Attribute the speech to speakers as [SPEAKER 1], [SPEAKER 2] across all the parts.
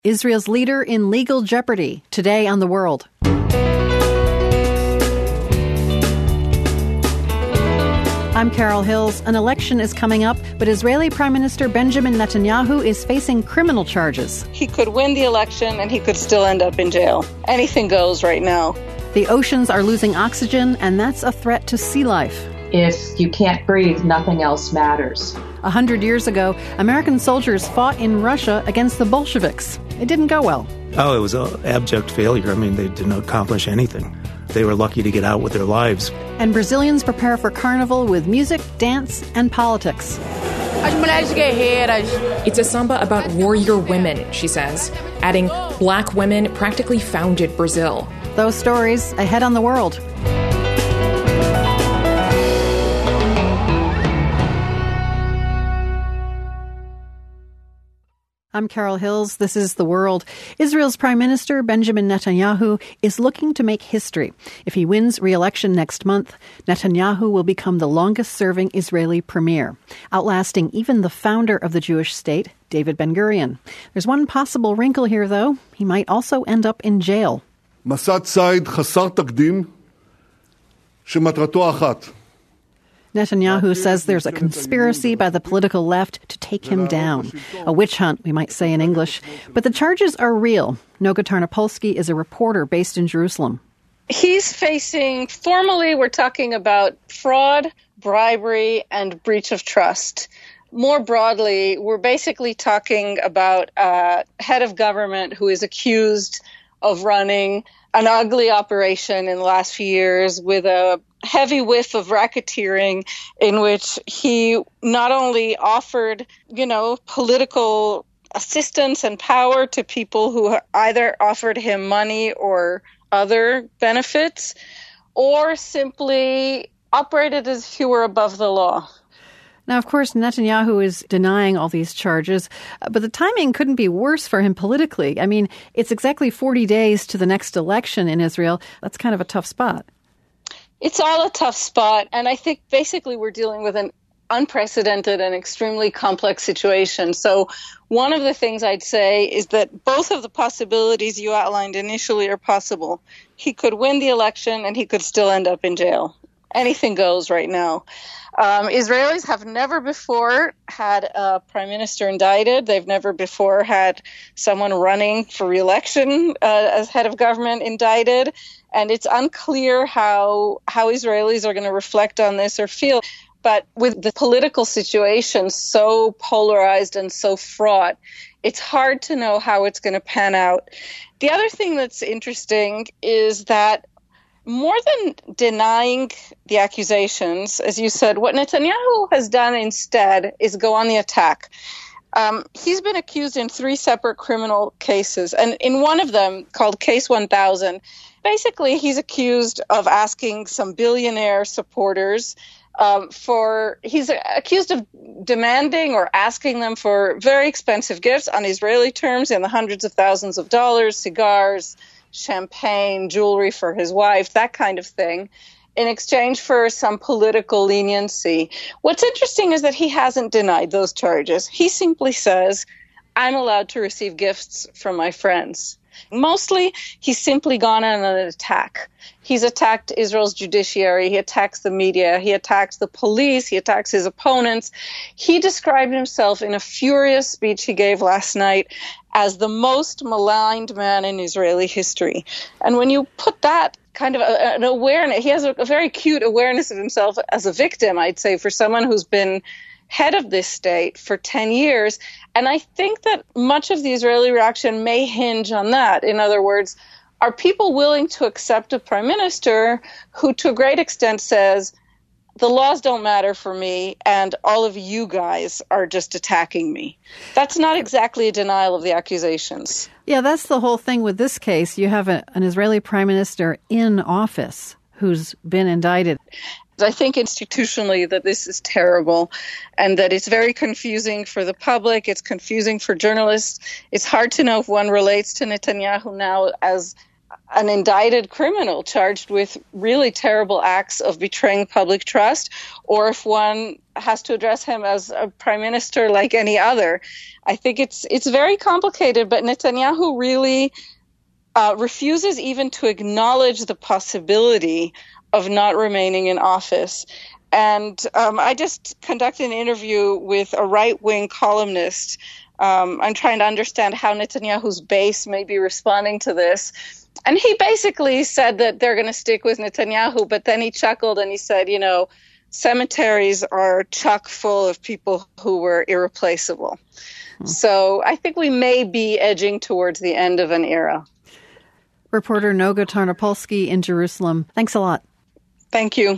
[SPEAKER 1] Israel's leader in legal jeopardy, today on The World. I'm Carol Hills. An election is coming up, but Israeli Prime Minister Benjamin Netanyahu is facing criminal charges.
[SPEAKER 2] He could win the election and he could still end up in jail. Anything goes right now.
[SPEAKER 1] The oceans are losing oxygen, and that's a threat to sea life.
[SPEAKER 3] If you can't breathe, nothing else matters.
[SPEAKER 1] 100 years ago, American soldiers fought in Russia against the Bolsheviks. It didn't go well.
[SPEAKER 4] Oh, it was an abject failure. I mean, they didn't accomplish anything. They were lucky to get out with their lives.
[SPEAKER 1] And Brazilians prepare for Carnival with music, dance, and politics.
[SPEAKER 5] It's a samba about warrior women, she says, adding black women practically founded Brazil.
[SPEAKER 1] Those stories ahead on The World. I'm Carol Hills. This is The World. Israel's Prime Minister Benjamin Netanyahu is looking to make history. If he wins re-election next month, Netanyahu will become the longest-serving Israeli premier, outlasting even the founder of the Jewish state, David Ben-Gurion. There's one possible wrinkle here, though. He might also end up in jail.
[SPEAKER 6] מסע ציד חסר תקדים שמטרתו אחת.
[SPEAKER 1] Netanyahu says there's a conspiracy by the political left to take him down. A witch hunt, we might say in English. But the charges are real. Noga Tarnopolsky is a reporter based in Jerusalem.
[SPEAKER 2] He's facing, formally, we're talking about fraud, bribery, and breach of trust. More broadly, we're basically talking about a head of government who is accused of running an ugly operation in the last few years with a heavy whiff of racketeering in which he not only offered, political assistance and power to people who either offered him money or other benefits, or simply operated as if he were above the law.
[SPEAKER 1] Now, of course, Netanyahu is denying all these charges, but the timing couldn't be worse for him politically. I mean, it's exactly 40 days to the next election in Israel. That's kind of a tough spot.
[SPEAKER 2] It's all a tough spot, and I think basically we're dealing with an unprecedented and extremely complex situation. So one of the things I'd say is that both of the possibilities you outlined initially are possible. He could win the election and he could still end up in jail. Anything goes right now. Israelis have never before had a prime minister indicted. They've never before had someone running for re-election as head of government indicted. And it's unclear how Israelis are going to reflect on this or feel. But with the political situation so polarized and so fraught, it's hard to know how it's going to pan out. The other thing that's interesting is that more than denying the accusations, as you said, what Netanyahu has done instead is go on the attack. He's been accused in 3 separate criminal cases, and in one of them, called Case 1000, basically he's accused of asking some billionaire supporters he's accused of demanding or asking them for very expensive gifts on Israeli terms in the hundreds of thousands of dollars, cigars, champagne, jewelry for his wife, that kind of thing, in exchange for some political leniency. What's interesting is that he hasn't denied those charges. He simply says, I'm allowed to receive gifts from my friends. Mostly, he's simply gone on an attack. He's attacked Israel's judiciary. He attacks the media. He attacks the police. He attacks his opponents. He described himself in a furious speech he gave last night as the most maligned man in Israeli history. And when you put that kind of an awareness, he has a very acute awareness of himself as a victim, I'd say, for someone who's been head of this state for 10 years. And I think that much of the Israeli reaction may hinge on that. In other words, are people willing to accept a prime minister who, to a great extent, says, the laws don't matter for me, and all of you guys are just attacking me? That's not exactly a denial of the accusations.
[SPEAKER 1] Yeah, that's the whole thing with this case. You have an Israeli prime minister in office who's been indicted.
[SPEAKER 2] I think institutionally that this is terrible and that it's very confusing for the public. It's confusing for journalists. It's hard to know if one relates to Netanyahu now as an indicted criminal charged with really terrible acts of betraying public trust, or if one has to address him as a prime minister like any other. I think it's very complicated, but Netanyahu really refuses even to acknowledge the possibility of not remaining in office. And I just conducted an interview with a right-wing columnist. I'm trying to understand how Netanyahu's base may be responding to this. And he basically said that they're going to stick with Netanyahu, but then he chuckled and he said, cemeteries are chock full of people who were irreplaceable. So I think we may be edging towards the end of an era.
[SPEAKER 1] Reporter Noga Tarnopolsky in Jerusalem. Thanks a lot.
[SPEAKER 2] Thank you.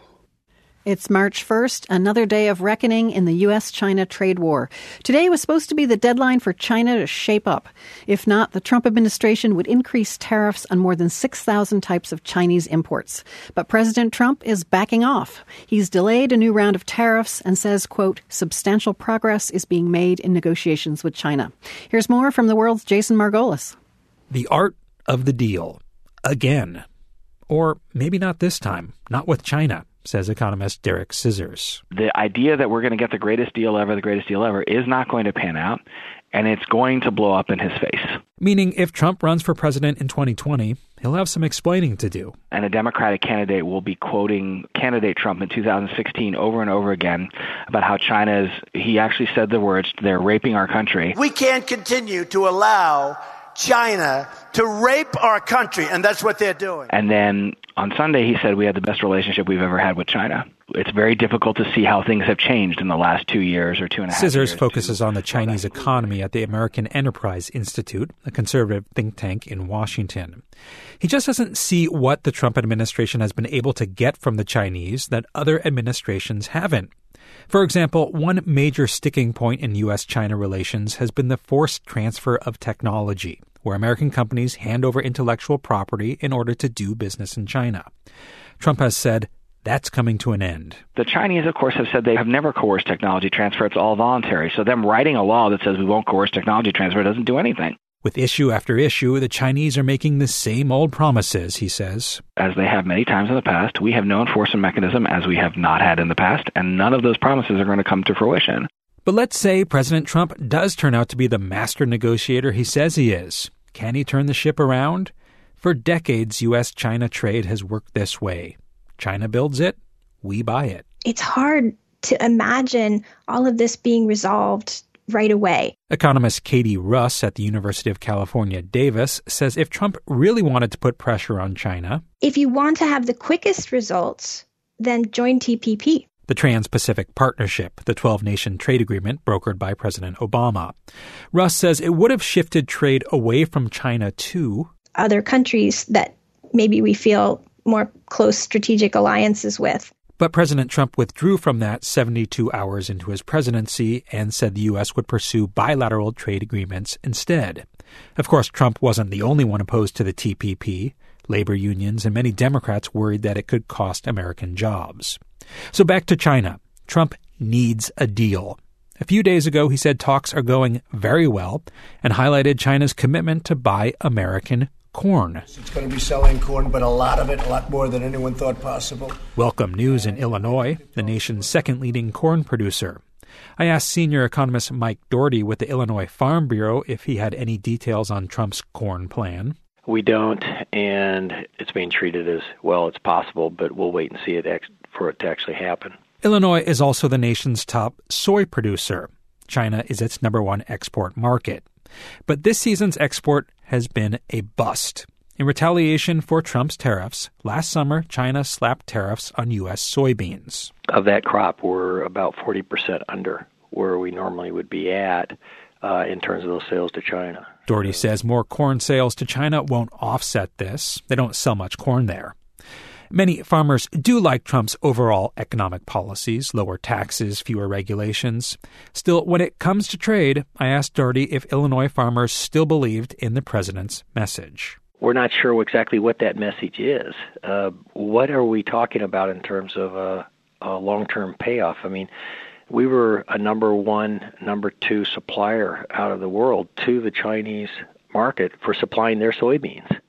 [SPEAKER 1] It's March 1st, another day of reckoning in the U.S.-China trade war. Today was supposed to be the deadline for China to shape up. If not, the Trump administration would increase tariffs on more than 6,000 types of Chinese imports. But President Trump is backing off. He's delayed a new round of tariffs and says, quote, substantial progress is being made in negotiations with China. Here's more from the world's Jason Margolis.
[SPEAKER 7] The art of the deal. Again. Or maybe not this time. Not with China, says economist Derek Scissors.
[SPEAKER 8] The idea that we're going to get the greatest deal ever is not going to pan out, and it's going to blow up in his face.
[SPEAKER 7] Meaning if Trump runs for president in 2020, he'll have some explaining to do.
[SPEAKER 8] And a Democratic candidate will be quoting candidate Trump in 2016 over and over again about how he actually said the words, they're raping our country.
[SPEAKER 9] We can't continue to allow China to rape our country, and that's what they're doing.
[SPEAKER 8] And then on Sunday, he said we had the best relationship we've ever had with China. It's very difficult to see how things have changed in the last 2 years or 2.5 years.
[SPEAKER 7] Scissors focuses on the Chinese economy at the American Enterprise Institute, a conservative think tank in Washington. He just doesn't see what the Trump administration has been able to get from the Chinese that other administrations haven't. For example, one major sticking point in U.S.-China relations has been the forced transfer of technology, where American companies hand over intellectual property in order to do business in China. Trump has said that's coming to an end.
[SPEAKER 8] The Chinese, of course, have said they have never coerced technology transfer. It's all voluntary. So them writing a law that says we won't coerce technology transfer doesn't do anything.
[SPEAKER 7] With issue after issue, the Chinese are making the same old promises, he says.
[SPEAKER 8] As they have many times in the past, we have no enforcement mechanism as we have not had in the past, and none of those promises are going to come to fruition.
[SPEAKER 7] But let's say President Trump does turn out to be the master negotiator he says he is. Can he turn the ship around? For decades, U.S.-China trade has worked this way. China builds it, we buy it.
[SPEAKER 10] It's hard to imagine all of this being resolved right away.
[SPEAKER 7] Economist Katie Russ at the University of California, Davis, says if Trump really wanted to put pressure on China,
[SPEAKER 10] if you want to have the quickest results, then join TPP.
[SPEAKER 7] The Trans-Pacific Partnership, the 12-nation trade agreement brokered by President Obama. Russ says it would have shifted trade away from China to
[SPEAKER 10] other countries that maybe we feel more close strategic alliances with.
[SPEAKER 7] But President Trump withdrew from that 72 hours into his presidency and said the U.S. would pursue bilateral trade agreements instead. Of course, Trump wasn't the only one opposed to the TPP. Labor unions and many Democrats worried that it could cost American jobs. So back to China. Trump needs a deal. A few days ago, he said talks are going very well and highlighted China's commitment to buy American corn.
[SPEAKER 9] It's going to be selling corn, but a lot more than anyone thought possible.
[SPEAKER 7] Welcome news in Illinois, the nation's second leading corn producer. I asked senior economist Mike Doherty with the Illinois Farm Bureau if he had any details on Trump's corn plan.
[SPEAKER 11] We don't, and it's being treated as well as possible, but we'll wait and see for it to actually happen.
[SPEAKER 7] Illinois is also the nation's top soy producer. China is its number one export market. But this season's export has been a bust. In retaliation for Trump's tariffs, last summer, China slapped tariffs on U.S. soybeans.
[SPEAKER 11] Of that crop, we're about 40% under where we normally would be at in terms of those sales to China.
[SPEAKER 7] Doherty says more corn sales to China won't offset this. They don't sell much corn there. Many farmers do like Trump's overall economic policies, lower taxes, fewer regulations. Still, when it comes to trade, I asked Doherty if Illinois farmers still believed in the president's message.
[SPEAKER 11] We're not sure exactly what that message is. What are we talking about in terms of a long-term payoff? I mean, we were a number one, number two supplier out of the world to the Chinese market for supplying their soybeans.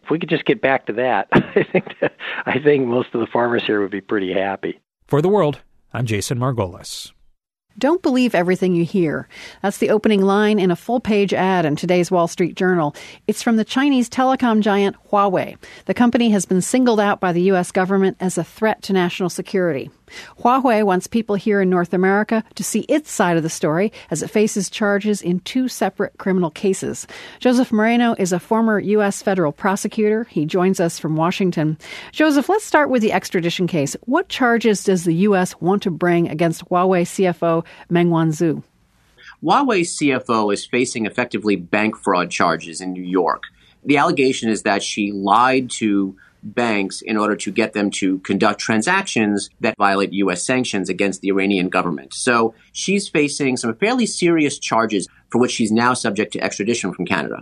[SPEAKER 11] If we could just get back to that, I think most of the farmers here would be pretty happy.
[SPEAKER 7] For The World, I'm Jason Margolis.
[SPEAKER 1] Don't believe everything you hear. That's the opening line in a full-page ad in today's Wall Street Journal. It's from the Chinese telecom giant Huawei. The company has been singled out by the U.S. government as a threat to national security. Huawei wants people here in North America to see its side of the story as it faces charges in 2 separate criminal cases. Joseph Moreno is a former U.S. federal prosecutor. He joins us from Washington. Joseph, let's start with the extradition case. What charges does the U.S. want to bring against Huawei CFO Meng Wanzhou?
[SPEAKER 12] Huawei's CFO is facing effectively bank fraud charges in New York. The allegation is that she lied to banks in order to get them to conduct transactions that violate U.S. sanctions against the Iranian government. So she's facing some fairly serious charges for which she's now subject to extradition from Canada.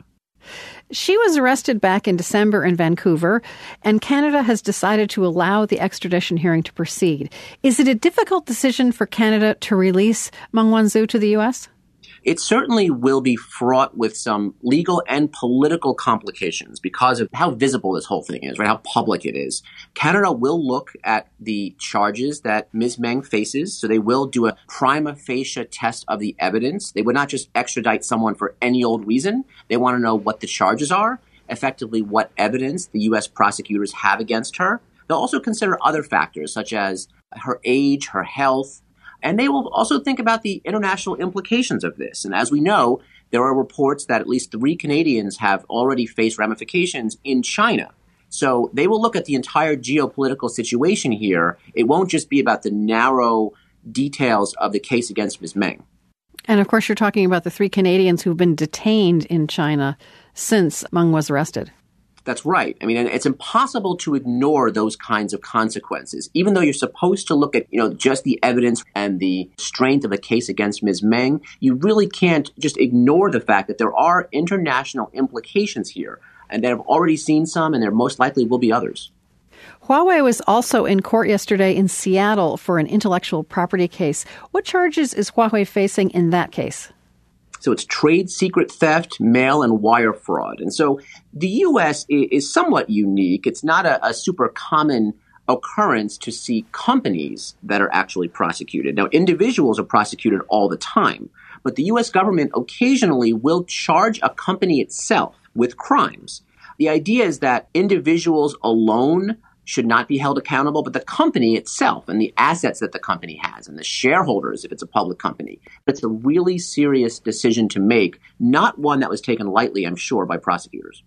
[SPEAKER 1] She was arrested back in December in Vancouver, and Canada has decided to allow the extradition hearing to proceed. Is it a difficult decision for Canada to release Meng Wanzhou to the U.S.?
[SPEAKER 12] It certainly will be fraught with some legal and political complications because of how visible this whole thing is, right? How public it is. Canada will look at the charges that Ms. Meng faces. So they will do a prima facie test of the evidence. They would not just extradite someone for any old reason. They want to know what the charges are, effectively what evidence the U.S. prosecutors have against her. They'll also consider other factors such as her age, her health. And they will also think about the international implications of this. And as we know, there are reports that at least 3 Canadians have already faced ramifications in China. So they will look at the entire geopolitical situation here. It won't just be about the narrow details of the case against Ms. Meng.
[SPEAKER 1] And of course, you're talking about the 3 Canadians who've been detained in China since Meng was arrested.
[SPEAKER 12] That's right. I mean, and it's impossible to ignore those kinds of consequences. Even though you're supposed to look at, just the evidence and the strength of the case against Ms. Meng, you really can't just ignore the fact that there are international implications here, and that have already seen some, and there most likely will be others.
[SPEAKER 1] Huawei was also in court yesterday in Seattle for an intellectual property case. What charges is Huawei facing in that case?
[SPEAKER 12] So it's trade secret theft, mail, and wire fraud. And so the U.S. is somewhat unique. It's not a super common occurrence to see companies that are actually prosecuted. Now, individuals are prosecuted all the time, but the U.S. government occasionally will charge a company itself with crimes. The idea is that individuals alone should not be held accountable, but the company itself and the assets that the company has and the shareholders, if it's a public company. It's a really serious decision to make, not one that was taken lightly, I'm sure, by prosecutors.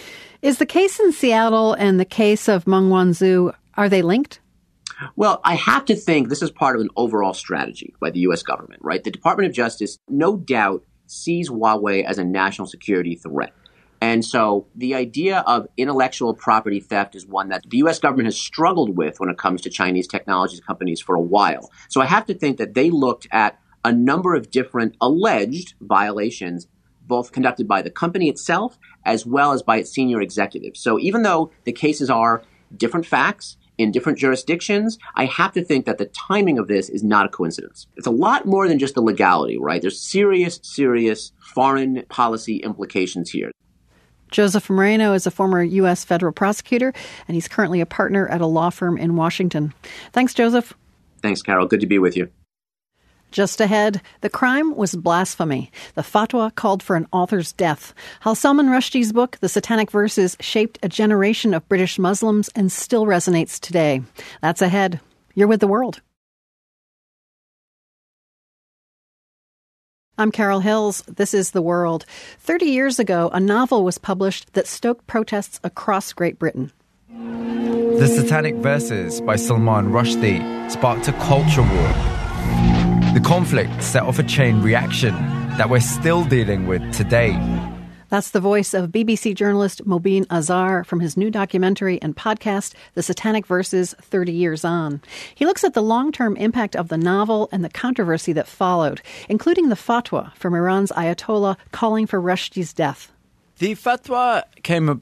[SPEAKER 1] Is the case in Seattle and the case of Meng Wanzhou, are they linked?
[SPEAKER 12] Well, I have to think this is part of an overall strategy by the U.S. government, right? The Department of Justice, no doubt, sees Huawei as a national security threat. And so the idea of intellectual property theft is one that the U.S. government has struggled with when it comes to Chinese technology companies for a while. So I have to think that they looked at a number of different alleged violations, both conducted by the company itself as well as by its senior executives. So even though the cases are different facts in different jurisdictions, I have to think that the timing of this is not a coincidence. It's a lot more than just the legality, right? There's serious foreign policy implications here.
[SPEAKER 1] Joseph Moreno is a former U.S. federal prosecutor, and he's currently a partner at a law firm in Washington. Thanks, Joseph.
[SPEAKER 12] Thanks, Carol. Good to be with you.
[SPEAKER 1] Just ahead, the crime was blasphemy. The fatwa called for an author's death. How Salman Rushdie's book, The Satanic Verses, shaped a generation of British Muslims and still resonates today. That's ahead. You're with The World. I'm Carol Hills. This is The World. 30 years ago, a novel was published that stoked protests across Great Britain.
[SPEAKER 13] The Satanic Verses by Salman Rushdie sparked a culture war. The conflict set off a chain reaction that we're still dealing with today.
[SPEAKER 1] That's the voice of BBC journalist Mobeen Azhar from his new documentary and podcast, The Satanic Verses 30 Years On. He looks at the long-term impact of the novel and the controversy that followed, including the fatwa from Iran's Ayatollah calling for Rushdie's death.
[SPEAKER 14] The fatwa came about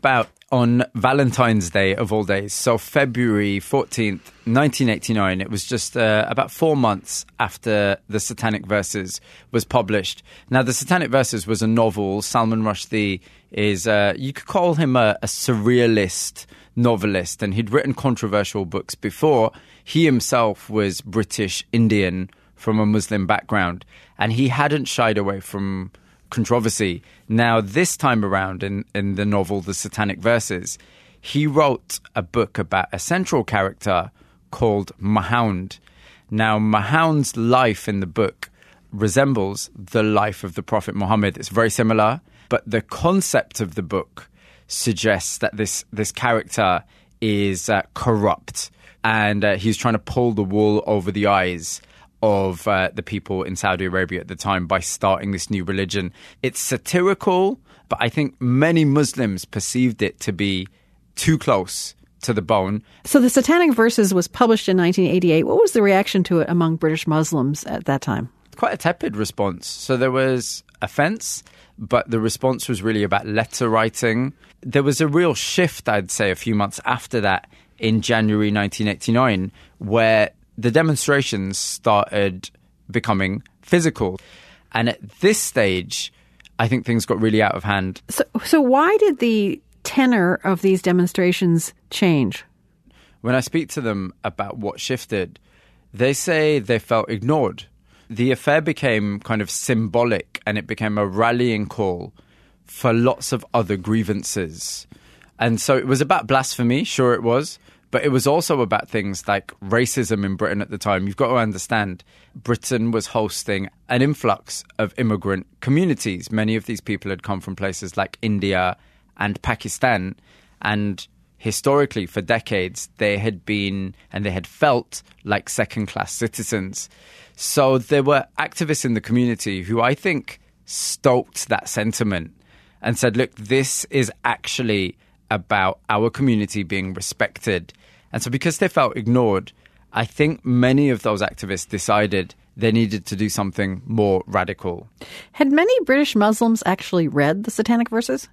[SPEAKER 13] on Valentine's Day of all days, so February 14th, 1989. It was just about 4 months after The Satanic Verses was published. Now, The Satanic Verses was a novel. Salman Rushdie is, you could call him a surrealist novelist, and he'd written controversial books before. He himself was British Indian from a Muslim background, and he hadn't shied away from controversy. Now, this time around in the novel The Satanic Verses, he wrote a book about a central character called Mahound. Now, Mahound's life in the book resembles the life of the Prophet Muhammad. It's very similar, but the concept of the book suggests that this character is corrupt, and he's trying to pull the wool over the eyes of the people in Saudi Arabia at the time by starting this new religion. It's satirical, but I think many Muslims perceived it to be too close to the bone.
[SPEAKER 1] So The Satanic Verses was published in 1988. What was the reaction to it among British Muslims at that time?
[SPEAKER 13] Quite a tepid response. So there was offence, but the response was really about letter writing. There was a real shift, I'd say, a few months after that in January 1989, where the demonstrations started becoming physical. And at this stage, I think things got really out of hand.
[SPEAKER 1] So why did the tenor of these demonstrations change?
[SPEAKER 13] When I speak to them about what shifted, they say they felt ignored. The affair became kind of symbolic, and it became a rallying call for lots of other grievances. And so it was about blasphemy, sure it was, but it was also about things like racism in Britain at the time. You've got to understand, Britain was hosting an influx of immigrant communities. Many of these people had come from places like India and Pakistan, and historically, for decades, they had been and they had felt like second-class citizens. So there were activists in the community who I think stoked that sentiment and said, look, this is actually about our community being respected. And so because they felt ignored, I think many of those activists decided they needed to do something more radical.
[SPEAKER 1] Had many British Muslims actually read The Satanic Verses?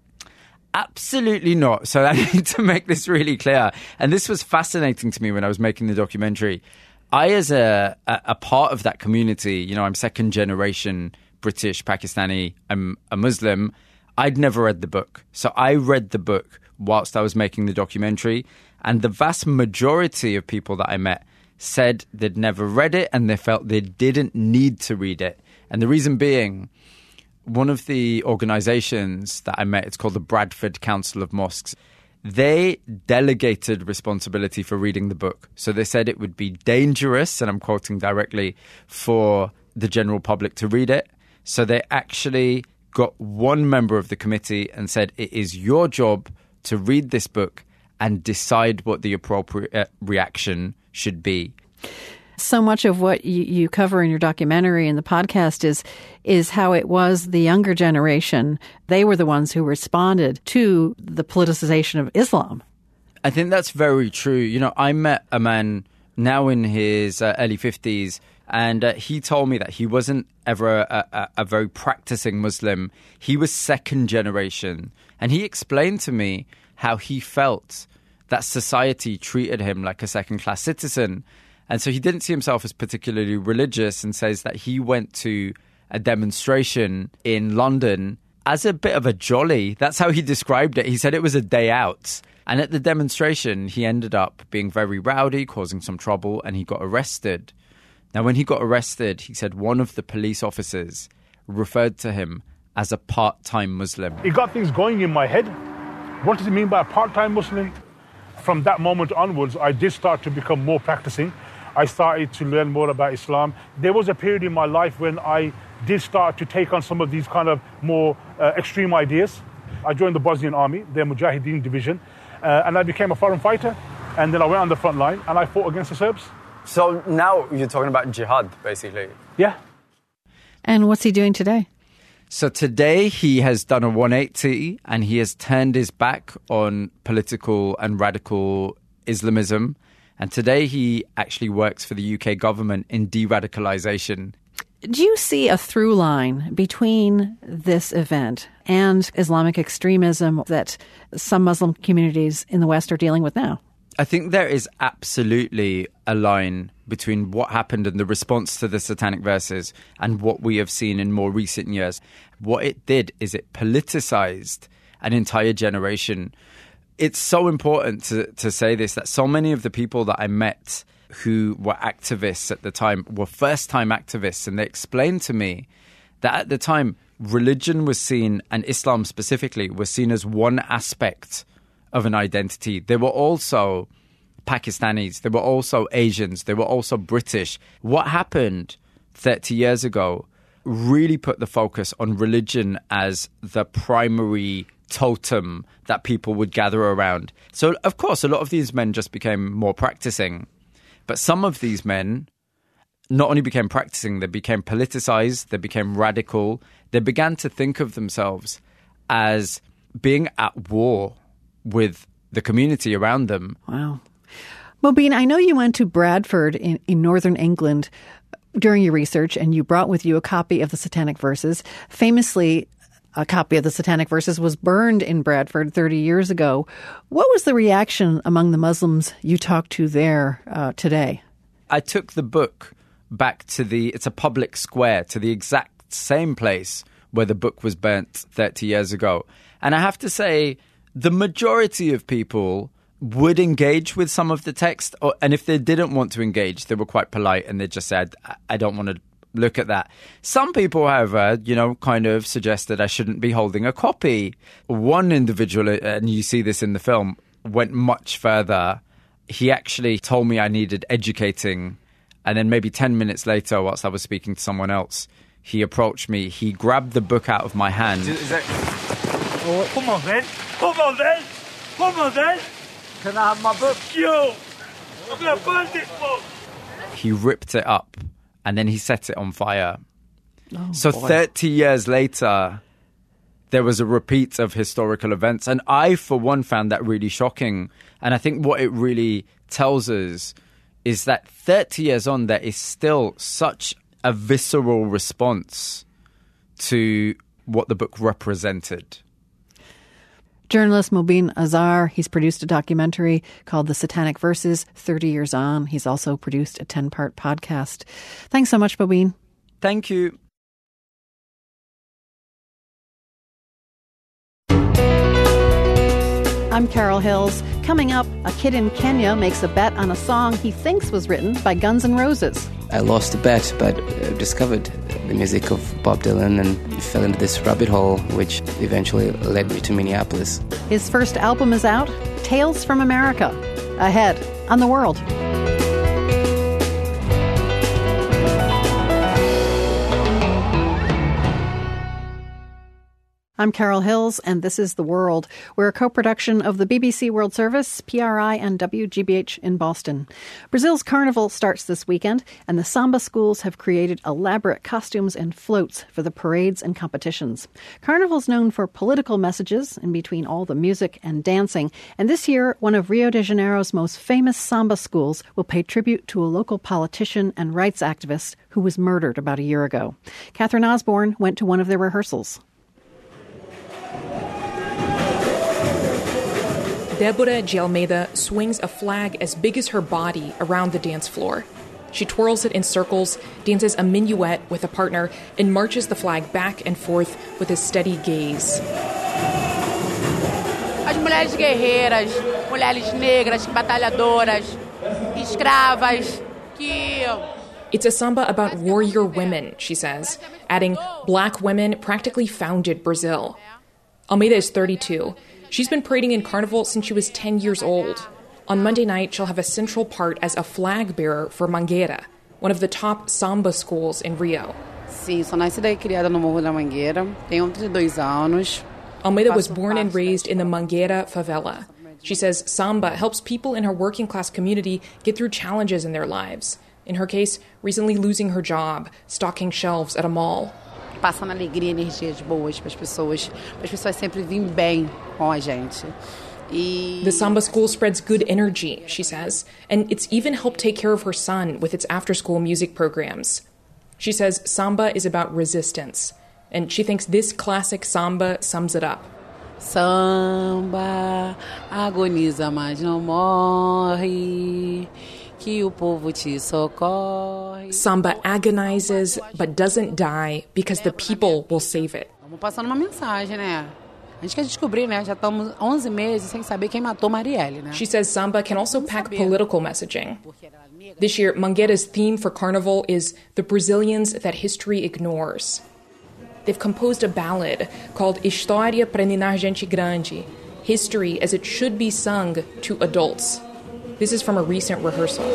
[SPEAKER 13] Absolutely not. So I need to make this really clear. And this was fascinating to me when I was making the documentary. I, as a part of that community, you know, I'm second generation British, Pakistani, I'm a Muslim. I'd never read the book. So I read the book whilst I was making the documentary. And the vast majority of people that I met said they'd never read it and they felt they didn't need to read it. And the reason being, one of the organizations that I met, it's called the Bradford Council of Mosques, they delegated responsibility for reading the book. So they said it would be dangerous, and I'm quoting directly, for the general public to read it. So they actually got one member of the committee and said, it is your job to read this book and decide what the appropriate reaction should be.
[SPEAKER 1] So much of what you cover in your documentary and the podcast is how it was the younger generation. They were the ones who responded to the politicization of Islam.
[SPEAKER 13] I think that's very true. You know, I met a man now in his early 50s, and he told me that he wasn't ever a very practicing Muslim. He was second generation. And he explained to me how he felt that society treated him like a second-class citizen. And so he didn't see himself as particularly religious, and says that he went to a demonstration in London as a bit of a jolly. That's how he described it. He said it was a day out. And at the demonstration, he ended up being very rowdy, causing some trouble, and he got arrested. Now, when he got arrested, he said one of the police officers referred to him as a part-time Muslim.
[SPEAKER 14] It got things going in my head. What does it mean by a part-time Muslim? From that moment onwards, I did start to become more practicing. I started to learn more about Islam. There was a period in my life when I did start to take on some of these kind of more extreme ideas. I joined the Bosnian army, their Mujahideen division, and I became a foreign fighter. And then I went on the front line and I fought against the Serbs.
[SPEAKER 15] So now you're talking about jihad, basically.
[SPEAKER 14] Yeah.
[SPEAKER 1] And what's he doing today?
[SPEAKER 13] So today he has done a 180 and he has turned his back on political and radical Islamism. And today he actually works for the UK government in de-radicalisation.
[SPEAKER 1] Do you see a through line between this event and Islamic extremism that some Muslim communities in the West are dealing with now?
[SPEAKER 13] I think there is absolutely a line between what happened in the response to the Satanic Verses and what we have seen in more recent years. What it did is it politicized an entire generation. It's so important to say this, that so many of the people that I met who were activists at the time were first-time activists, and they explained to me that at the time, religion was seen, and Islam specifically, was seen as one aspect of an identity. There were also Pakistanis, there were also Asians, there were also British. What happened 30 years ago really put the focus on religion as the primary totem that people would gather around. So, of course, a lot of these men just became more practicing. But some of these men not only became practicing, they became politicized, they became radical. They began to think of themselves as being at war with the community around them.
[SPEAKER 1] Wow. Mobeen, I know you went to Bradford in northern England during your research, and you brought with you a copy of the Satanic Verses. Famously, a copy of the Satanic Verses was burned in Bradford 30 years ago. What was the reaction among the Muslims you talked to there today?
[SPEAKER 13] I took the book back to it's a public square, to the exact same place where the book was burnt 30 years ago. And I have to say, the majority of people would engage with some of the text, and if they didn't want to engage, they were quite polite and they just said, I don't want to look at that. Some people, however, kind of suggested I shouldn't be holding a copy. One individual, and you see this in the film, went much further. He actually told me I needed educating, and then maybe 10 minutes later, whilst I was speaking to someone else, he approached me. He grabbed the book out of my hand.
[SPEAKER 16] Oh, come on, then. Come on, then. Come on, then. Can I have my book? Yo, I'm going to burn this book.
[SPEAKER 13] He ripped it up, and then he set it on fire.
[SPEAKER 1] Oh,
[SPEAKER 13] so
[SPEAKER 1] boy.
[SPEAKER 13] 30 years later, there was a repeat of historical events. And I, for one, found that really shocking. And I think what it really tells us is that 30 years on, there is still such a visceral response to what the book represented.
[SPEAKER 1] Journalist Mobeen Azhar, he's produced a documentary called The Satanic Verses, 30 Years On. He's also produced a 10-part podcast. Thanks so much, Mobeen.
[SPEAKER 13] Thank you.
[SPEAKER 1] I'm Carol Hills. Coming up, a kid in Kenya makes a bet on a song he thinks was written by Guns N' Roses.
[SPEAKER 17] I lost the bet, but discovered the music of Bob Dylan and fell into this rabbit hole, which eventually led me to Minneapolis.
[SPEAKER 1] His first album is out, Tales from America. Ahead on The World. I'm Carol Hills, and this is The World. We're a co-production of the BBC World Service, PRI, and WGBH in Boston. Brazil's Carnival starts this weekend, and the samba schools have created elaborate costumes and floats for the parades and competitions. Carnival's known for political messages in between all the music and dancing, and this year, one of Rio de Janeiro's most famous samba schools will pay tribute to a local politician and rights activist who was murdered about a year ago. Catherine Osborne went to one of their rehearsals.
[SPEAKER 5] Deborah de Almeida swings a flag as big as her body around the dance floor. She twirls it in circles, dances a minuet with a partner, and marches the flag back and forth with a steady gaze.
[SPEAKER 18] As mulheres guerreiras, mulheres negras, batalhadoras, escravas, que...
[SPEAKER 5] It's a samba about warrior women, she says, adding, Black women practically founded Brazil. Almeida is 32. She's been parading in Carnival since she was 10 years old. On Monday night, she'll have a central part as a flag bearer for Mangueira, one of the top samba schools in Rio.
[SPEAKER 18] Sim, sou nascida e criada no Morro da Mangueira. Tenho 32 anos.
[SPEAKER 5] Almeida was born and raised in the Mangueira favela. She says samba helps people in her working-class community get through challenges in their lives. In her case, recently losing her job, stocking shelves at a mall.
[SPEAKER 18] Passando alegria e energias boas para as pessoas sempre virem bem com a gente.
[SPEAKER 5] The samba school spreads good energy, she says, and it's even helped take care of her son with its after-school music programs. She says samba is about resistance, and she thinks this classic samba sums it up.
[SPEAKER 18] Samba agoniza, mas não morre, que o povo te socorre.
[SPEAKER 5] Samba agonizes but doesn't die because the people will save it.
[SPEAKER 18] Vamos passando uma mensagem, né? A gente quer descobrir, né? Já estamos 11 meses sem saber quem matou Marielle, né?
[SPEAKER 5] She says samba can also pack political messaging. This year, Mangueira's theme for Carnival is the Brazilians that history ignores. They've composed a ballad called História pra Ninar Gente Grande, history as it should be sung to adults. This is from a recent rehearsal.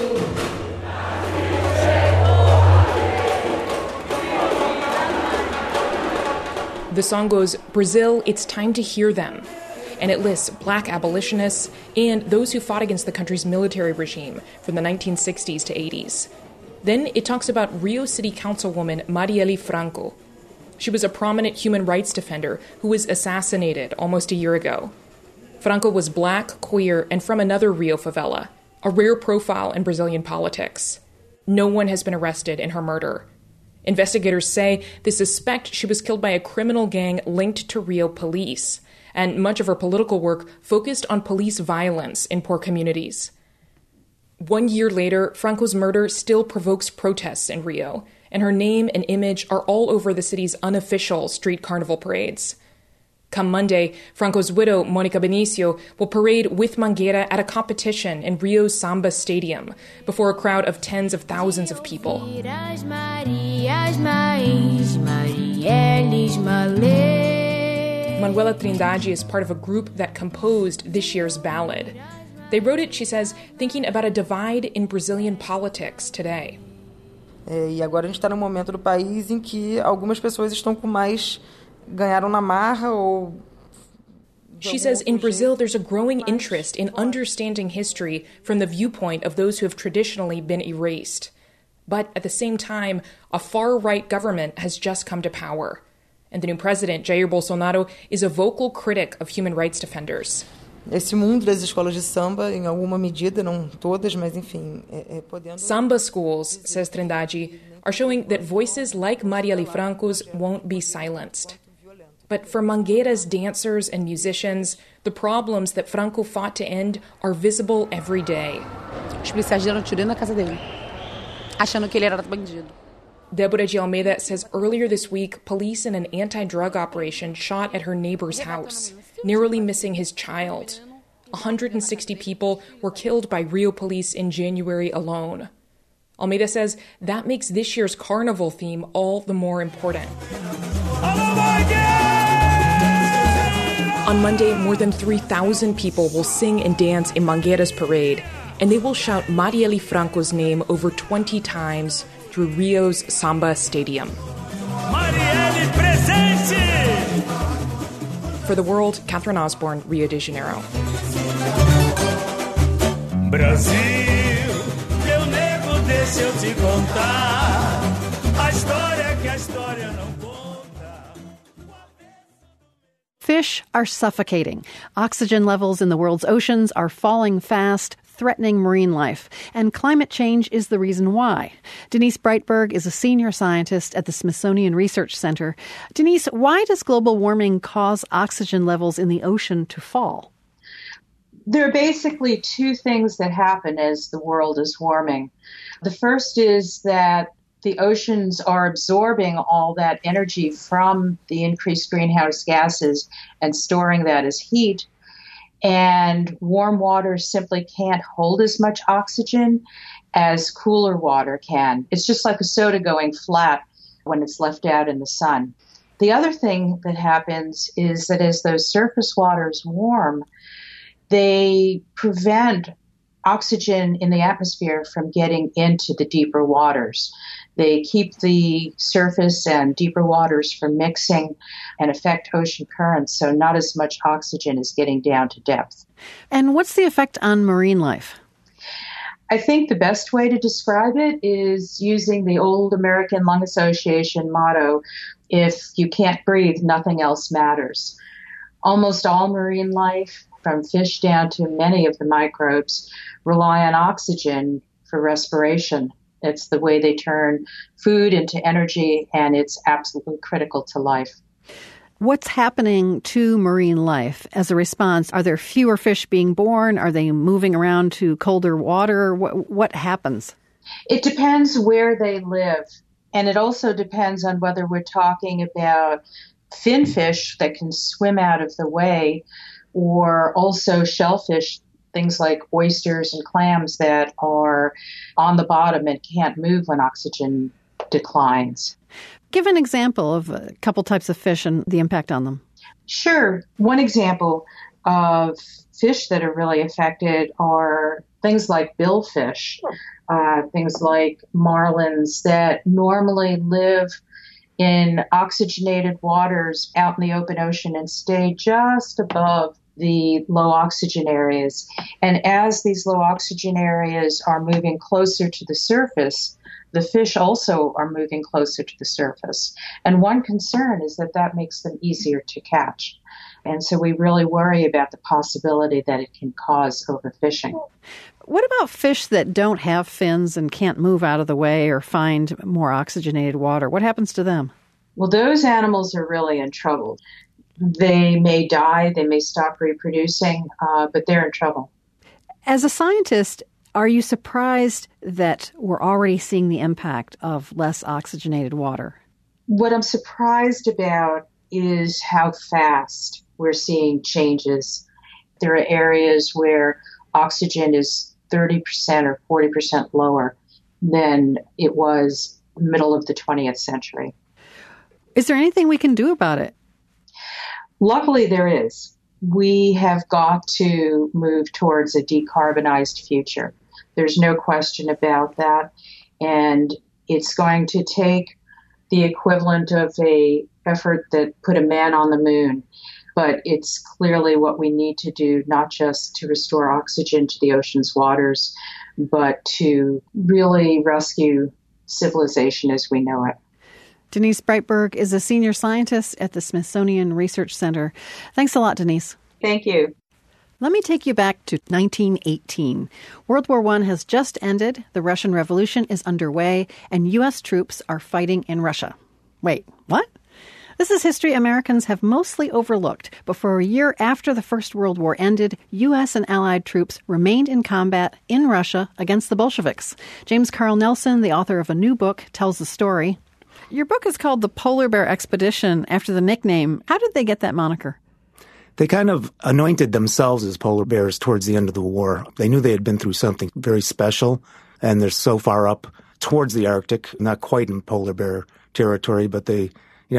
[SPEAKER 5] The song goes, Brazil, it's time to hear them. And it lists black abolitionists and those who fought against the country's military regime from the 1960s to 80s. Then it talks about Rio City Councilwoman Marielle Franco. She was a prominent human rights defender who was assassinated almost a year ago. Franco was black, queer, and from another Rio favela, a rare profile in Brazilian politics. No one has been arrested in her murder. Investigators say they suspect she was killed by a criminal gang linked to Rio police, and much of her political work focused on police violence in poor communities. 1 year later, Franco's murder still provokes protests in Rio, and her name and image are all over the city's unofficial street carnival parades. Come Monday, Franco's widow, Monica Benicio, will parade with Mangueira at a competition in Rio's Samba Stadium before a crowd of tens of thousands of people. Manuela Trindade is part of a group that composed this year's ballad. They wrote it, she says, thinking about a divide in Brazilian politics today.
[SPEAKER 19] E agora a gente está num momento do país em que algumas pessoas estão com mais ganharam na marra ou.
[SPEAKER 5] She says in Brazil there's a growing interest in understanding history from the viewpoint of those who have traditionally been erased. But at the same time, a far-right government has just come to power. And the new president, Jair Bolsonaro, is a vocal critic of human rights defenders.
[SPEAKER 19] Esse mundo das escolas de samba, em alguma medida, não todas, mas enfim, podendo...
[SPEAKER 5] Samba schools, says Trindade, are showing that voices like Marielle Franco's won't be silenced. But for Mangueira's dancers and musicians, the problems that Franco fought to end are visible every day.
[SPEAKER 18] Os policiais deram tiro na casa dele, achando que ele era bandido.
[SPEAKER 5] Deborah de Almeida says earlier this week, police in an anti-drug operation shot at her neighbor's house, narrowly missing his child. 160 people were killed by Rio police in January alone. Almeida says that makes this year's carnival theme all the more important. On Monday, more than 3,000 people will sing and dance in Mangueira's parade, and they will shout Marielle Franco's name over 20 times through Rio's Samba Stadium.
[SPEAKER 16] Marielle presente!
[SPEAKER 5] For The World, Catherine Osborne, Rio de Janeiro.
[SPEAKER 16] Brasil, meu nego, deixa eu te contar a história que a história não conta.
[SPEAKER 1] Fish are suffocating. Oxygen levels in the world's oceans are falling fast, threatening marine life. And climate change is the reason why. Denise Breitberg is a senior scientist at the Smithsonian Research Center. Denise, why does global warming cause oxygen levels in the ocean to fall?
[SPEAKER 3] There are basically two things that happen as the world is warming. The first is that the oceans are absorbing all that energy from the increased greenhouse gases and storing that as heat. And warm water simply can't hold as much oxygen as cooler water can. It's just like a soda going flat when it's left out in the sun. The other thing that happens is that as those surface waters warm, they prevent oxygen in the atmosphere from getting into the deeper waters. They keep the surface and deeper waters from mixing and affect ocean currents, so not as much oxygen is getting down to depth.
[SPEAKER 1] And what's the effect on marine life?
[SPEAKER 3] I think the best way to describe it is using the old American Lung Association motto, if you can't breathe, nothing else matters. Almost all marine life, from fish down to many of the microbes, rely on oxygen for respiration. It's the way they turn food into energy, and it's absolutely critical to life.
[SPEAKER 1] What's happening to marine life as a response? Are there fewer fish being born? Are they moving around to colder water? What happens?
[SPEAKER 3] It depends where they live. And it also depends on whether we're talking about fin fish that can swim out of the way, or also shellfish, things like oysters and clams that are on the bottom and can't move when oxygen declines.
[SPEAKER 1] Give an example of a couple types of fish and the impact on them.
[SPEAKER 3] Sure. One example of fish that are really affected are things like billfish, things like marlins that normally live in oxygenated waters out in the open ocean and stay just above the low oxygen areas. And as these low oxygen areas are moving closer to the surface, the fish also are moving closer to the surface. And one concern is that that makes them easier to catch. And so we really worry about the possibility that it can cause overfishing.
[SPEAKER 1] What about fish that don't have fins and can't move out of the way or find more oxygenated water? What happens to them?
[SPEAKER 3] Well, those animals are really in trouble. They may die, they may stop reproducing, but they're in trouble.
[SPEAKER 1] As a scientist, are you surprised that we're already seeing the impact of less oxygenated water?
[SPEAKER 3] What I'm surprised about is how fast we're seeing changes. There are areas where oxygen is 30% or 40% lower than it was middle of the 20th century.
[SPEAKER 1] Is there anything we can do about it?
[SPEAKER 3] Luckily, there is. We have got to move towards a decarbonized future. There's no question about that. And it's going to take the equivalent of an effort that put a man on the moon. But it's clearly what we need to do, not just to restore oxygen to the ocean's waters, but to really rescue civilization as we know it.
[SPEAKER 1] Denise Breitberg is a senior scientist at the Smithsonian Research Center. Thanks a lot, Denise.
[SPEAKER 3] Thank you.
[SPEAKER 1] Let me take you back to 1918. World War I has just ended, the Russian Revolution is underway, and U.S. troops are fighting in Russia. Wait, what? This is history Americans have mostly overlooked, but for a year after the First World War ended, U.S. and Allied troops remained in combat in Russia against the Bolsheviks. James Carl Nelson, the author of a new book, tells the story. Your book is called The Polar Bear Expedition, after the nickname. How did they get that moniker?
[SPEAKER 4] They kind of anointed themselves as polar bears towards the end of the war. They knew they had been through something very special, and they're so far up towards the Arctic, not quite in polar bear territory, but they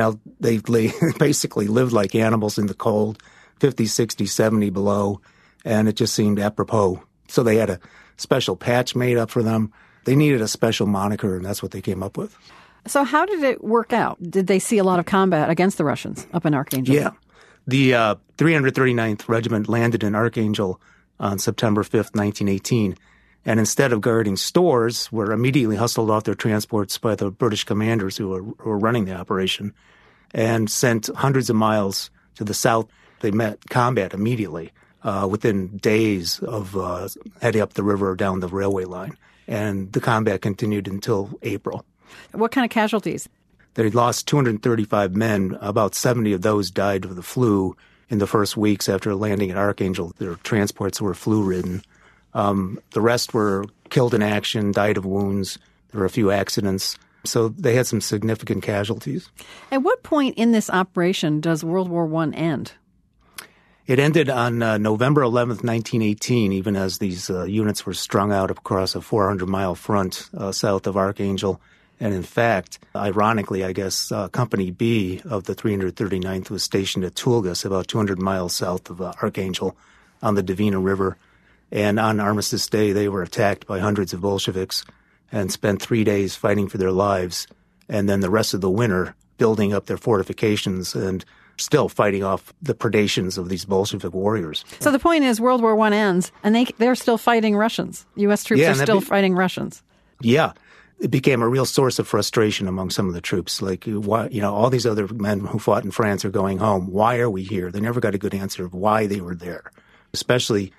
[SPEAKER 4] basically lived like animals in the cold, 50, 60, 70 below, and it just seemed apropos. So they had a special patch made up for them. They needed a special moniker, and that's what they came up with.
[SPEAKER 1] So how did it work out? Did they see a lot of combat against the Russians up in Archangel?
[SPEAKER 4] Yeah. The 339th Regiment landed in Archangel on September 5th, 1918, and instead of guarding stores, were immediately hustled off their transports by the British commanders who were running the operation and sent hundreds of miles to the south. They met combat immediately within days of heading up the river or down the railway line, and the combat continued until April.
[SPEAKER 1] What kind of casualties?
[SPEAKER 4] They lost 235 men. About 70 of those died of the flu in the first weeks after landing at Archangel. Their transports were flu-ridden. The rest were killed in action, died of wounds. There were a few accidents. So they had some significant casualties.
[SPEAKER 1] At what point in this operation does World War I end?
[SPEAKER 4] It ended on November 11th, 1918, even as these units were strung out across a 400-mile front south of Archangel. And in fact, ironically, I guess, Company B of the 339th was stationed at Tulgas, about 200 miles south of Archangel on the Dvina River. And on Armistice Day, they were attacked by hundreds of Bolsheviks and spent 3 days fighting for their lives. And then the rest of the winter building up their fortifications and still fighting off the predations of these Bolshevik warriors.
[SPEAKER 1] So the point is World War I ends, and they're still fighting Russians. U.S. troops are still fighting Russians.
[SPEAKER 4] Yeah. It became a real source of frustration among some of the troops. Like, why, all these other men who fought in France are going home. Why are we here? They never got a good answer of why they were there. Especially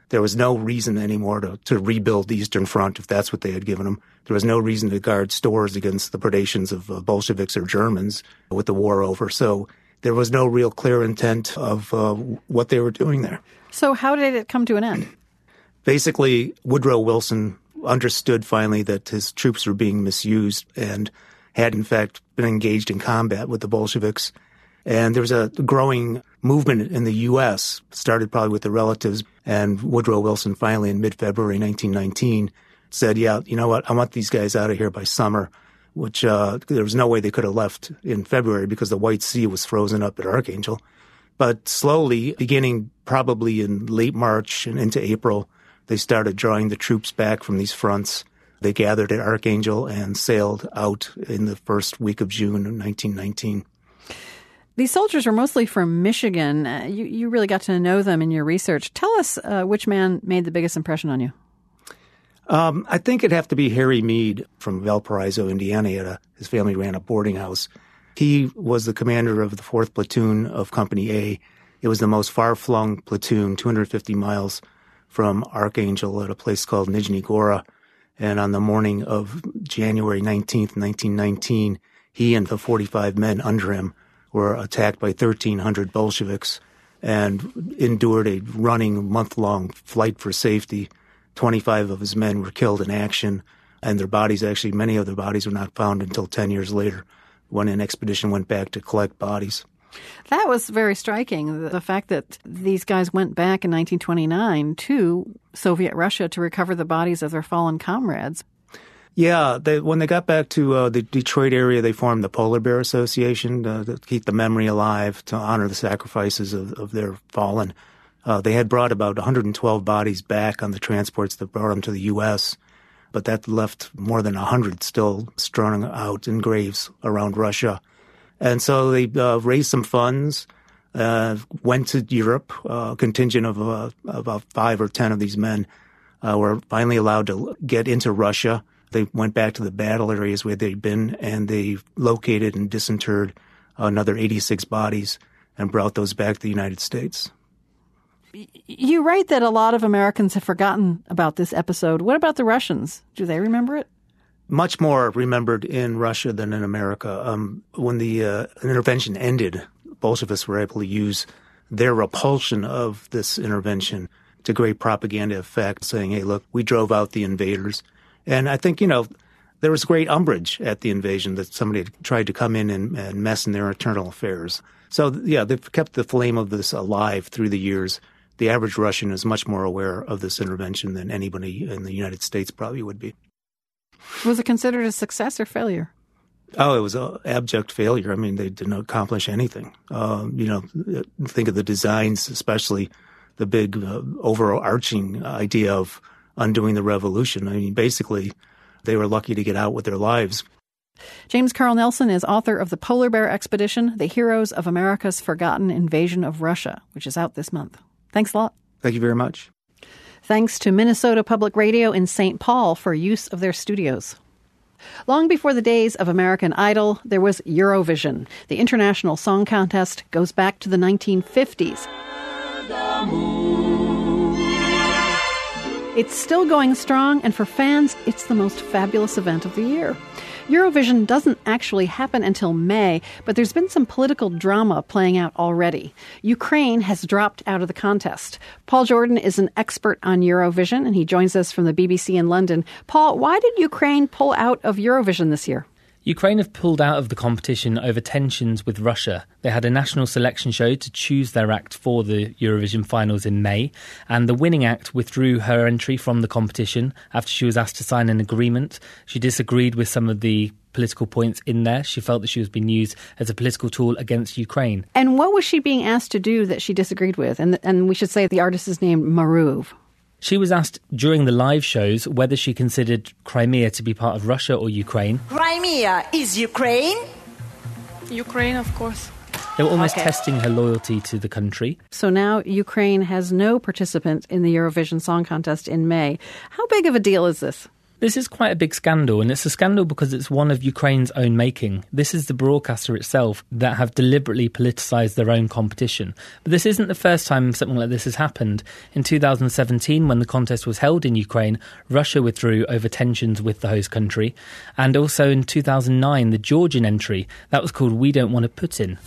[SPEAKER 4] There was no reason anymore to rebuild the Eastern Front if that's what they had given them. There was no reason to guard stores against the predations of Bolsheviks or Germans with the war over. So there was no real clear intent of what they were doing there.
[SPEAKER 1] So how did it come to an end?
[SPEAKER 4] Basically, Woodrow Wilson understood finally that his troops were being misused and had, in fact, been engaged in combat with the Bolsheviks. And there was a growing movement in the U.S., started probably with the relatives, and Woodrow Wilson finally in mid-February 1919 said, yeah, you know what, I want these guys out of here by summer, which there was no way they could have left in February because the White Sea was frozen up at Archangel. But slowly, beginning probably in late March and into April, they started drawing the troops back from these fronts. They gathered at Archangel and sailed out in the first week of June of 1919.
[SPEAKER 1] These soldiers were mostly from Michigan. You really got to know them in your research. Tell us which man made the biggest impression on you.
[SPEAKER 4] I think it'd have to be Harry Meade from Valparaiso, Indiana. His family ran a boarding house. He was the commander of the 4th Platoon of Company A. It was the most far-flung platoon, 250 miles from Archangel at a place called Nizhny Gora. And on the morning of January 19th, 1919, he and the 45 men under him were attacked by 1,300 Bolsheviks and endured a running month-long flight for safety. 25 of his men were killed in action, and their bodies, actually many of their bodies were not found until 10 years later when an expedition went back to collect bodies.
[SPEAKER 1] That was very striking, the fact that these guys went back in 1929 to Soviet Russia to recover the bodies of their fallen comrades.
[SPEAKER 4] Yeah, when they got back to the Detroit area, they formed the Polar Bear Association to keep the memory alive, to honor the sacrifices of their fallen. They had brought about 112 bodies back on the transports that brought them to the U.S., but that left more than 100 still strewn out in graves around Russia. And so they raised some funds, went to Europe. A contingent of about 5 or 10 of these men were finally allowed to get into Russia. They went back to the battle areas where they'd been, and they located and disinterred another 86 bodies and brought those back to the United States.
[SPEAKER 1] You write that a lot of Americans have forgotten about this episode. What about the Russians? Do they remember it?
[SPEAKER 4] Much more remembered in Russia than in America. When the intervention ended, Bolsheviks were able to use their repulsion of this intervention to great propaganda effect, saying, hey, look, we drove out the invaders. And I think, there was great umbrage at the invasion that somebody had tried to come in and mess in their internal affairs. So, yeah, they've kept the flame of this alive through the years. The average Russian is much more aware of this intervention than anybody in the United States probably would be.
[SPEAKER 1] Was it considered a success or failure?
[SPEAKER 4] Oh, it was an abject failure. I mean, they didn't accomplish anything. Think of the designs, especially the big overarching idea of undoing the revolution. I mean, basically, they were lucky to get out with their lives.
[SPEAKER 1] James Carl Nelson is author of The Polar Bear Expedition, The Heroes of America's Forgotten Invasion of Russia, which is out this month. Thanks a lot.
[SPEAKER 4] Thank you very much.
[SPEAKER 1] Thanks to Minnesota Public Radio in St. Paul for use of their studios. Long before the days of American Idol, there was Eurovision. The international song contest goes back to the 1950s. It's still going strong, and for fans, it's the most fabulous event of the year. Eurovision doesn't actually happen until May, but there's been some political drama playing out already. Ukraine has dropped out of the contest. Paul Jordan is an expert on Eurovision, and he joins us from the BBC in London. Paul, why did Ukraine pull out of Eurovision this year?
[SPEAKER 20] Ukraine have pulled out of the competition over tensions with Russia. They had a national selection show to choose their act for the Eurovision finals in May, and the winning act withdrew her entry from the competition after she was asked to sign an agreement. She disagreed with some of the political points in there. She felt that she was being used as a political tool against Ukraine.
[SPEAKER 1] And what was she being asked to do that she disagreed with? And we should say the artist is named Maruv.
[SPEAKER 20] She was asked during the live shows whether she considered Crimea to be part of Russia or Ukraine.
[SPEAKER 21] Crimea is Ukraine?
[SPEAKER 22] Ukraine, of course.
[SPEAKER 20] They were almost testing her loyalty to the country.
[SPEAKER 1] So now Ukraine has no participant in the Eurovision Song Contest in May. How big of a deal is this?
[SPEAKER 20] This is quite a big scandal, and it's a scandal because it's one of Ukraine's own making. This is the broadcaster itself that have deliberately politicised their own competition. But this isn't the first time something like this has happened. In 2017, when the contest was held in Ukraine, Russia withdrew over tensions with the host country. And also in 2009, the Georgian entry, that was called We Don't Want to Putin.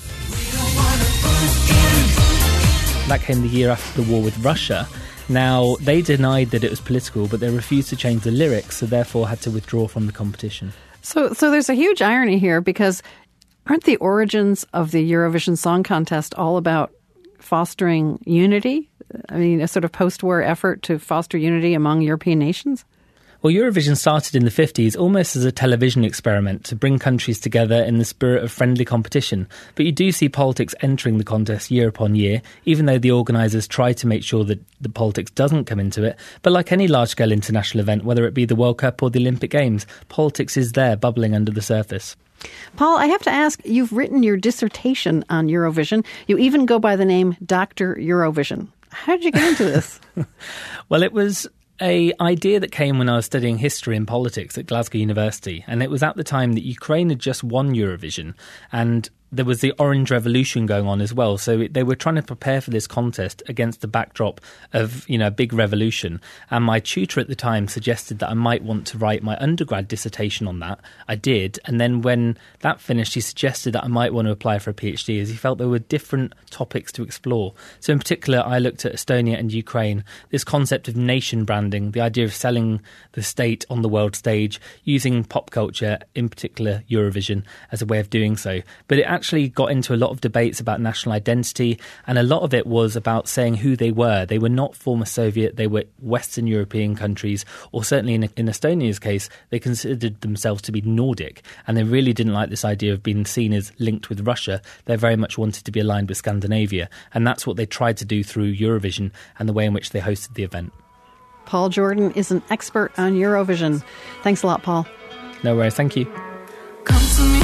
[SPEAKER 20] That came the year after the war with Russia. Now, they denied that it was political, but they refused to change the lyrics, so therefore had to withdraw from the competition.
[SPEAKER 1] So there's a huge irony here, because aren't the origins of the Eurovision Song Contest all about fostering unity? I mean, a sort of post-war effort to foster unity among European nations?
[SPEAKER 20] Well, Eurovision started in the 50s almost as a television experiment to bring countries together in the spirit of friendly competition. But you do see politics entering the contest year upon year, even though the organisers try to make sure that the politics doesn't come into it. But like any large-scale international event, whether it be the World Cup or the Olympic Games, politics is there, bubbling under the surface.
[SPEAKER 1] Paul, I have to ask, you've written your dissertation on Eurovision. You even go by the name Dr. Eurovision. How did you get into this?
[SPEAKER 20] Well, it was an idea that came when I was studying history and politics at Glasgow University, and it was at the time that Ukraine had just won Eurovision, and there was the Orange Revolution going on as well. So they were trying to prepare for this contest against the backdrop of, a big revolution. And my tutor at the time suggested that I might want to write my undergrad dissertation on that. I did. And then when that finished, he suggested that I might want to apply for a PhD, as he felt there were different topics to explore. So in particular, I looked at Estonia and Ukraine, this concept of nation branding, the idea of selling the state on the world stage, using pop culture, in particular Eurovision, as a way of doing so. But it actually got into a lot of debates about national identity, and a lot of it was about saying who they were. They were not former Soviet, they were Western European countries, or certainly in Estonia's case, they considered themselves to be Nordic, and they really didn't like this idea of being seen as linked with Russia. They very much wanted to be aligned with Scandinavia, and that's what they tried to do through Eurovision and the way in which they hosted the event.
[SPEAKER 1] Paul Jordan is an expert on Eurovision. Thanks a lot, Paul.
[SPEAKER 20] No worries, thank you.
[SPEAKER 2] Come to me,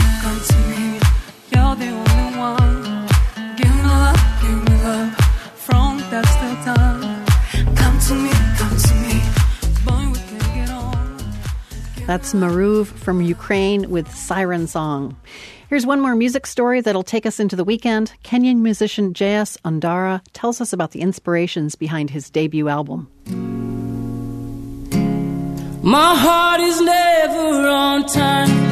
[SPEAKER 2] you're the only one. Give me love from dusk till dawn. Come to me, boy, we can get on.
[SPEAKER 1] That's Maruv from Ukraine with Siren Song. Here's one more music story that'll take us into the weekend. Kenyan musician J.S. Ondara tells us about the inspirations behind his debut album.
[SPEAKER 2] My heart is never on time.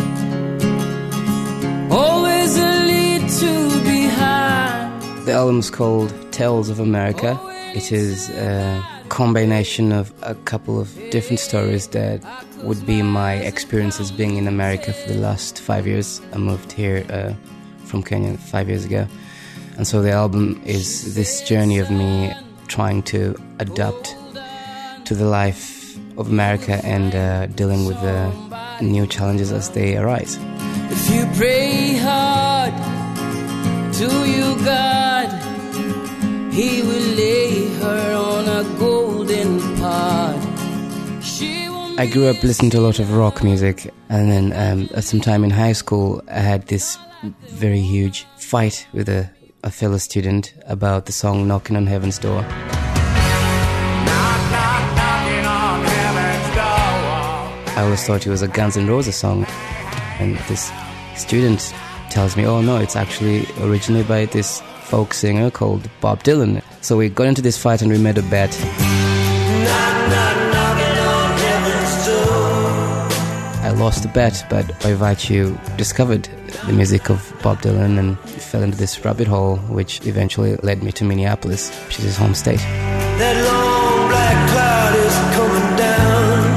[SPEAKER 2] Always a lead to behind.
[SPEAKER 17] The album's called Tales of America. It is a combination of a couple of different stories that would be my experiences being in America for the last 5 years. I moved here from Kenya 5 years ago. And so the album is this journey of me trying to adapt to the life of America and dealing with the new challenges as they arise.
[SPEAKER 2] If you pray hard to you, God, He will lay her on a golden pod.
[SPEAKER 17] I grew up listening to a lot of rock music, and then at some time in high school I had this very huge fight with a fellow student about the song Knocking on Heaven's Door. I always thought it was a Guns N' Roses song, and this student tells me, oh no, it's actually originally by this folk singer called Bob Dylan. So we got into this fight and we made a bet. I lost the bet, but by virtue discovered the music of Bob Dylan and fell into this rabbit hole, which eventually led me to Minneapolis, which is his home state.
[SPEAKER 2] That long black cloud is coming down.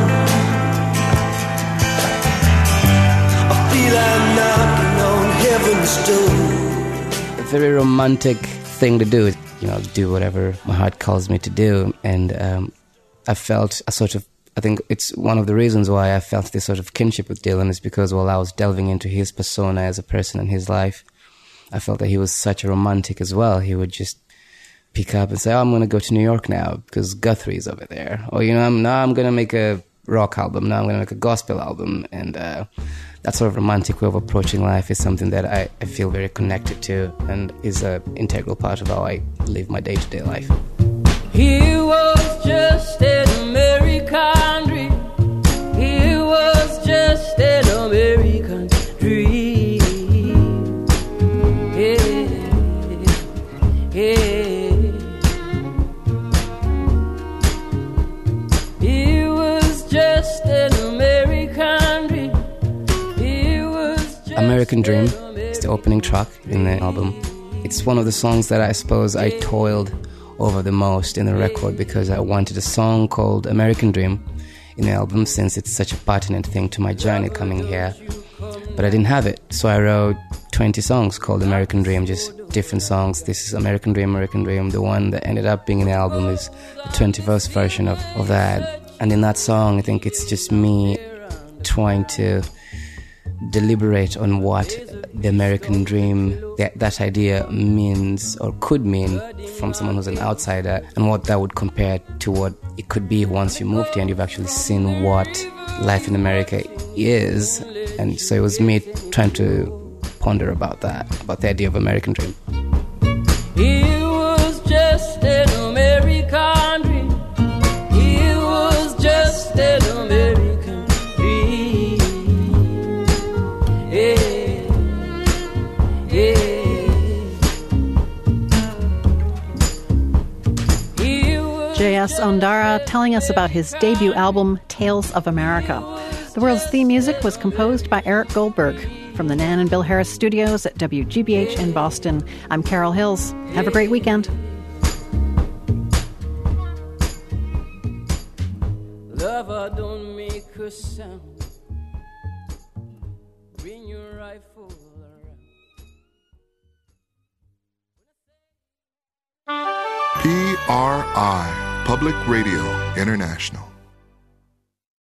[SPEAKER 17] A very romantic thing to do, do whatever my heart calls me to do. And I felt I think it's one of the reasons why I felt this sort of kinship with Dylan is because while I was delving into his persona as a person in his life, I felt that he was such a romantic as well. He would just pick up and say, oh, I'm going to go to New York now because Guthrie's over there. Or, I'm going to make a rock album. Now I'm going to make a gospel album. And that sort of romantic way of approaching life is something that I feel very connected to and is an integral part of how I live my day-to-day life.
[SPEAKER 2] He was just an American dream.
[SPEAKER 17] American Dream. It's the opening track in the album. It's one of the songs that I suppose I toiled over the most in the record because I wanted a song called American Dream in the album since it's such a pertinent thing to my journey coming here. But I didn't have it, so I wrote 20 songs called American Dream, just different songs. This is American Dream, American Dream. The one that ended up being in the album is the 21st version of that. And in that song, I think it's just me trying to deliberate on what the American dream, that idea means or could mean from someone who's an outsider, and what that would compare to what it could be once you moved here and you've actually seen what life in America is. And so it was me trying to ponder about that, about the idea of American dream.
[SPEAKER 2] It was just an American dream. It was just an American dream. Yeah, yeah.
[SPEAKER 1] J.S. Ondara telling us about his debut album, Tales of America. The World's theme music was composed by Eric Goldberg. From the Nan and Bill Harris studios at WGBH in Boston, I'm Carol Hills. Have a great weekend.
[SPEAKER 2] Lover, don't make a sound. Bring your rifle
[SPEAKER 6] around. PRI, Public Radio International.